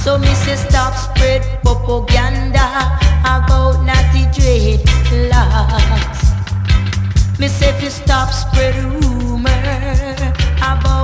So me say stop spread propaganda about natty dreadlocks. Me say if you stop spread rumor about